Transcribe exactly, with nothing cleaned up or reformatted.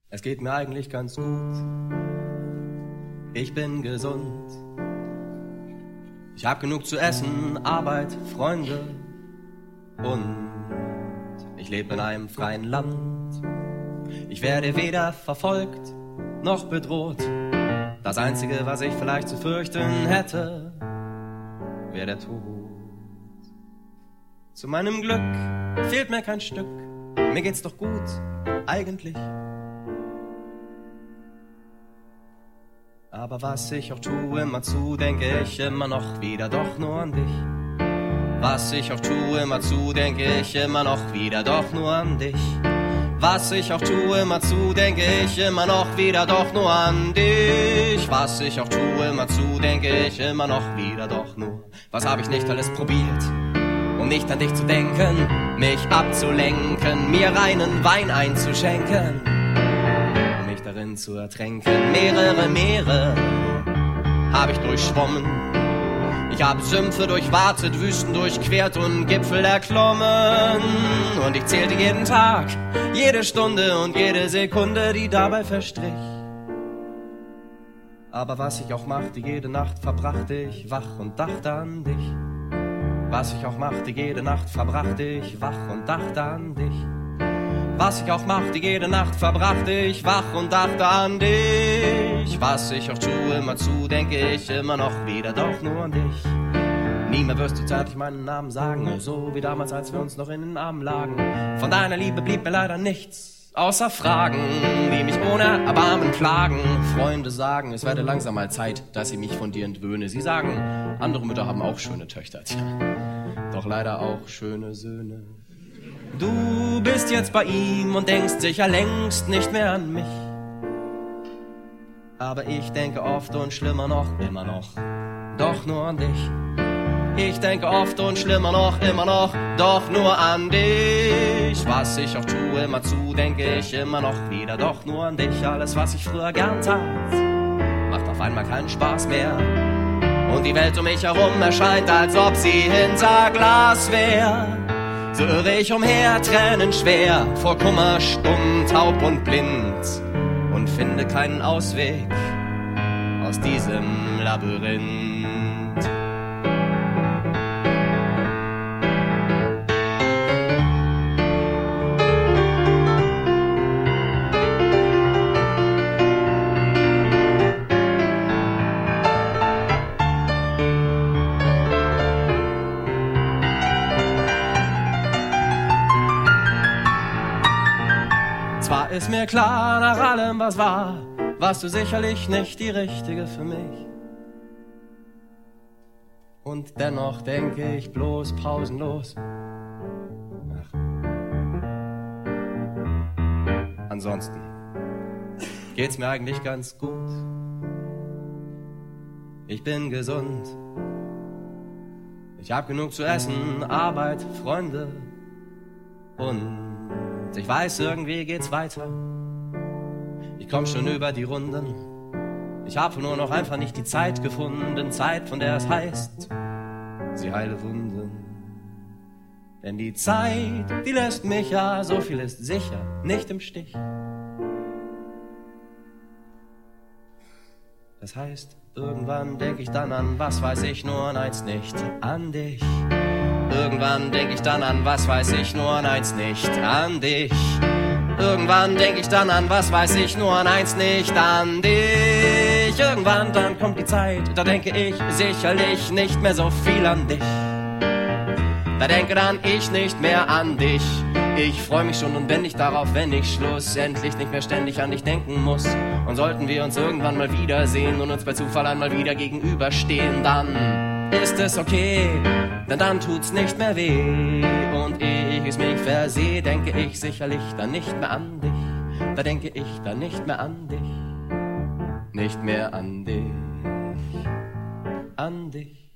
Es geht mir eigentlich ganz gut. Ich bin gesund. Ich hab genug zu essen, Arbeit, Freunde und ich lebe in einem freien Land. Ich werde weder verfolgt noch bedroht. Das Einzige, was ich vielleicht zu fürchten hätte, wäre der Tod. Zu meinem Glück fehlt mir kein Stück. Mir geht's doch gut, eigentlich. Aber was ich auch tue, immer zu, denke ich immer noch wieder doch nur an dich. Was ich auch tue, immer zu, denke ich immer noch wieder doch nur an dich. Was ich auch tue, immer zu, denke ich immer noch wieder doch nur an dich. Was ich auch tue, immer zu, denke ich immer noch wieder doch nur. Was hab ich nicht alles probiert, um nicht an dich zu denken, mich abzulenken, mir reinen Wein einzuschenken, um mich darin zu ertränken. Mehrere Meere hab ich durchschwommen. Ich habe Sümpfe durchwartet, Wüsten durchquert und Gipfel erklommen. Und ich zählte jeden Tag, jede Stunde und jede Sekunde, die dabei verstrich. Aber was ich auch machte, jede Nacht verbrachte ich wach und dachte an dich. Was ich auch machte, jede Nacht verbrachte ich wach und dachte an dich. Was ich auch machte, jede Nacht verbrachte ich wach und dachte an dich. Was ich auch tue, immer zu, denke ich immer noch wieder doch nur an dich. Nie mehr wirst du zärtlich meinen Namen sagen, so wie damals, als wir uns noch in den Armen lagen. Von deiner Liebe blieb mir leider nichts, außer Fragen, die mich ohne Erbarmen plagen. Freunde sagen, es werde langsam mal Zeit, dass ich mich von dir entwöhne. Sie sagen, andere Mütter haben auch schöne Töchter, tja, doch leider auch schöne Söhne. Du bist jetzt bei ihm und denkst sicher längst nicht mehr an mich. Aber ich denke oft und schlimmer noch, immer noch, doch nur an dich. Ich denke oft und schlimmer noch, immer noch, doch nur an dich. Was ich auch tue, immer zu, denke ich immer noch wieder, doch nur an dich. Alles, was ich früher gern tat, macht auf einmal keinen Spaß mehr. Und die Welt um mich herum erscheint, als ob sie hinter Glas wär. So irre ich umher, Tränen schwer, vor Kummer stumm, taub und blind und finde keinen Ausweg aus diesem Labyrinth. Zwar ist mir klar, nach allem, was war, warst du sicherlich nicht die Richtige für mich. Und dennoch denke ich bloß pausenlos. Ach. Ansonsten geht's mir eigentlich ganz gut. Ich bin gesund. Ich hab genug zu essen, Arbeit, Freunde und ich weiß, irgendwie geht's weiter. Ich komm schon über die Runden. Ich habe nur noch einfach nicht die Zeit gefunden. Zeit, von der es heißt, sie heile Wunden. Denn die Zeit, die lässt mich ja, so viel ist sicher, nicht im Stich. Das heißt, irgendwann denk ich dann an, was weiß ich, nur an eins nicht, an dich. Irgendwann denk ich dann an, was weiß ich, nur an eins nicht, an dich. Irgendwann denk ich dann an, was weiß ich, nur an eins nicht, an dich. Irgendwann dann kommt die Zeit, da denke ich sicherlich nicht mehr so viel an dich. Da denke dann ich nicht mehr an dich. Ich freu mich schon und wenn nicht darauf, wenn ich schlussendlich nicht mehr ständig an dich denken muss. Und sollten wir uns irgendwann mal wiedersehen und uns bei Zufall einmal wieder gegenüberstehen, dann ist es okay, denn dann tut's nicht mehr weh. Und ehe ich mich versehe, denke ich sicherlich dann nicht mehr an dich. Da denke ich dann nicht mehr an dich, nicht mehr an dich, an dich.